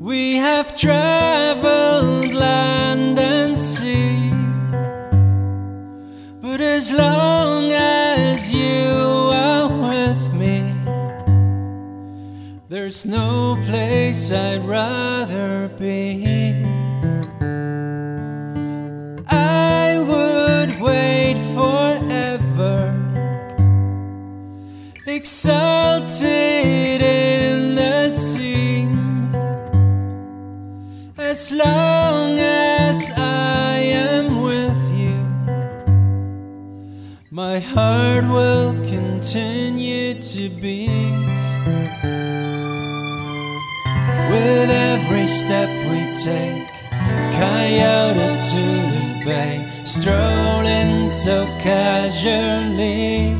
We have traveled land and sea, but as long as you are with me, there's no place I'd rather be. I would wait forever, exalted in the scene, as long as I am with you. My heart will continue to beat. With every step we take, Coyote to the bay, strolling so casually.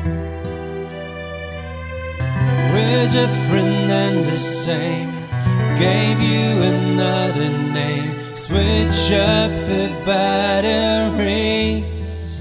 We're different and the same, gave you another name, switch up the batteries.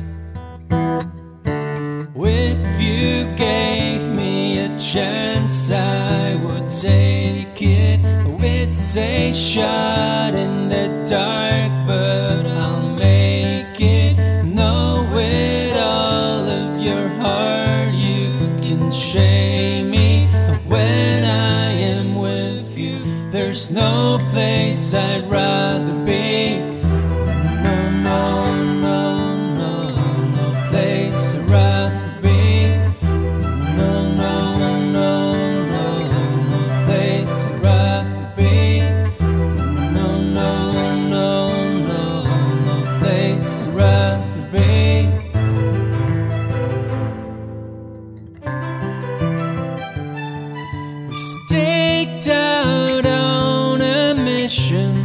If you gave me a chance, I would take it. It's a shot in the dark, but I'll make it. Know with all of your heart you can shame me. When I am with you, there's no place I'd rather be. No, no, no, no, no place I'd rather be. No, no, no, no, no place I'd rather be. No, no, no, no, no place I'd rather be. We staked out on a mission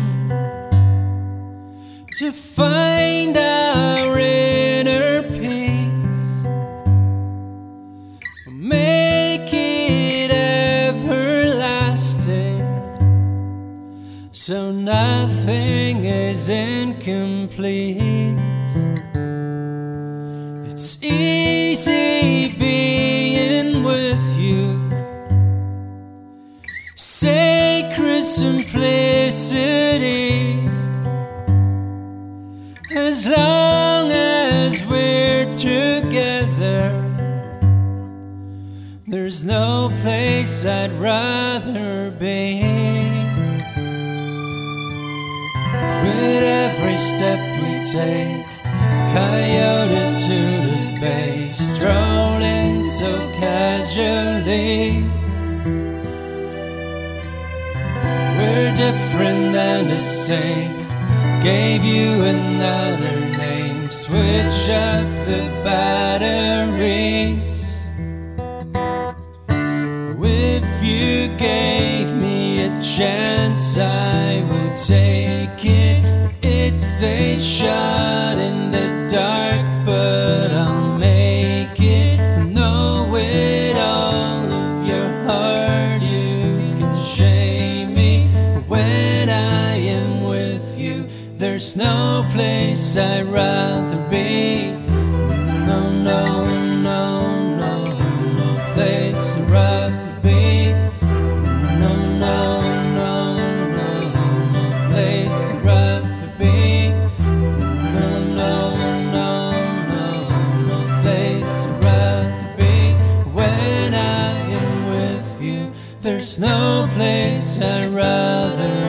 to find our inner peace, make it everlasting, so nothing is incomplete. It's easy being with you, sacred simplicity. As long as we're together, there's no place I'd rather be. With every step we take, Coyote to the bay, strolling so casually. We're different and the same, gave you another name, switch up the batteries. If you gave me a chance, I would take it. It's a shot in the dark, but I'll make it. Know with all of your heart you can shame me. When I am with you, there's no place I'd rather be. No, no, no, no, no place I'd rather be. No, no, no, no, no place I'd rather be. No, no, no, no, no place I'd rather be. When I am with you, there's no place I'd rather